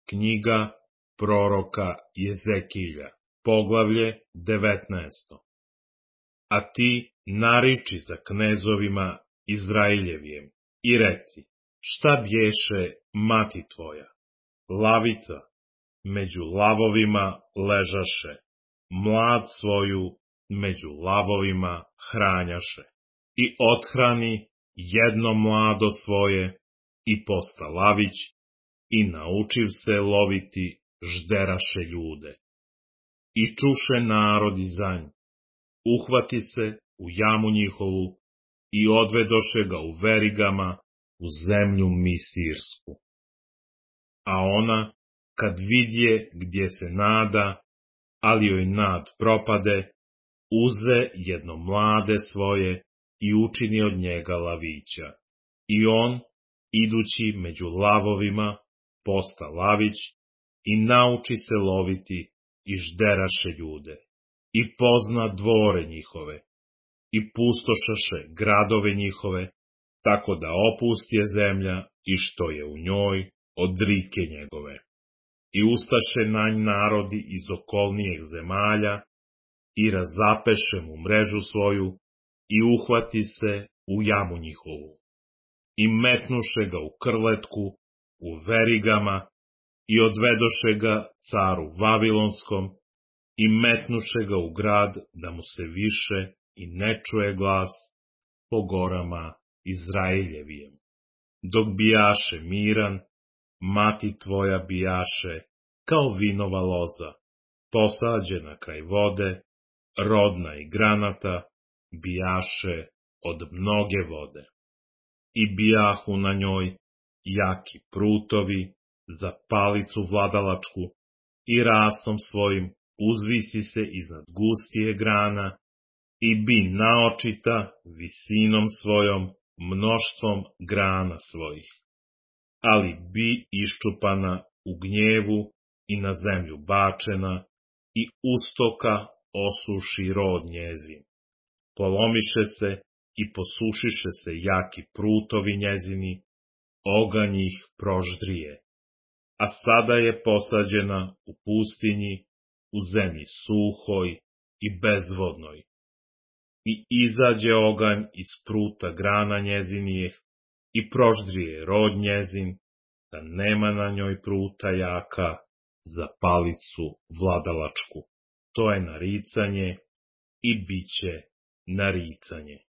Knjiga proroka Jezekilja, poglavlje 19. A ti nariči za knezovima Izraeljevijem i reci, šta bješe mati tvoja? Lavica među lavovima ležaše, mlad svoju među lavovima hranjaše. I othrani jedno mlado svoje i posta lavić, i naučiv se loviti žderaše ljude. I čuše narodi za nj, uhvati se u jamu njihovu i odvedoše ga u verigama u zemlju Misirsku. A ona, kad vidje gdje se nada, ali joj nad propade, uze jedno mlade svoje i učini od njega lavića. I on, idući među lavovima, posta lavić i nauči se loviti i žderaše ljude. I pozna dvore njihove i pustošaše gradove njihove, tako da opustje zemlja i što je u njoj od rike njegove. I ustaše na nj narodi iz okolnijeg zemalja i razapeše mu mrežu svoju i uhvati se u jamu njihovu. I metnuše ga u krletku, u verigama i odvedoše ga caru Vavilonskom i metnuše ga u grad da mu se više i ne čuje glas po gorama Izraeljevijem. Dok bijaše miran, mati tvoja bijaše kao vinova loza, posađena kraj vode, rodna i granata, bijaše od mnoge vode. I bijahu na njoj jaki prutovi za palicu vladalačku i rastom svojim uzvisi se iznad gustije grana i bi naočita visinom svojom mnoštvom grana svojih. Ali bi iščupana u gnjevu i na zemlju bačena i ustoka osuši rod njezin. Polomiše se i posušiše se jaki prutovi njezini, oganj ih proždrije. A sada je posađena u pustinji, u zemlji suhoj i bezvodnoj. I izađe oganj iz pruta grana njezinijeh i proždrije rod njezin, da nema na njoj pruta jaka za palicu vladalačku. To je naricanje i biće naricanje.